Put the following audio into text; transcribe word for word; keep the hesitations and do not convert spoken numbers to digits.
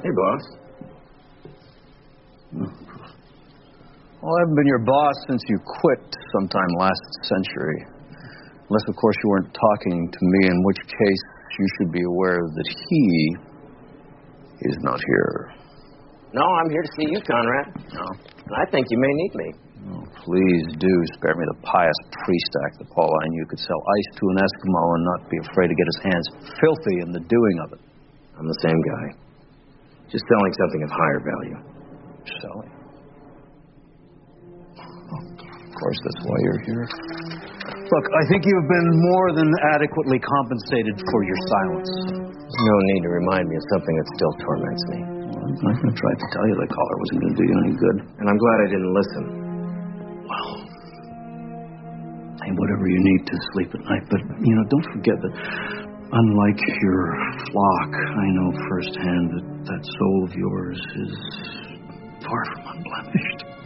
Hey, boss. Well, I haven't been your boss since you quit sometime last century. Unless, of course, you weren't talking to me, in which case you should be aware that he is not here. No, I'm here to see you, Conrad. No. And I think you may need me. Oh, please do spare me the pious priest act that Paul I knew could sell ice to an Eskimo and not be afraid to get his hands filthy in the doing of it. I'm the same guy. Just selling something of higher value. Selling? Oh, of course, that's why you're here. Look, I think you've been more than adequately compensated for your silence. There's no need to remind me of something that still torments me. Well, I'm going to try to tell you that collar wasn't going to do you any good. And I'm glad I didn't listen. Well, hey, whatever you need to sleep at night. But, you know, don't forget that unlike your flock, I know firsthand that that soul of yours is far from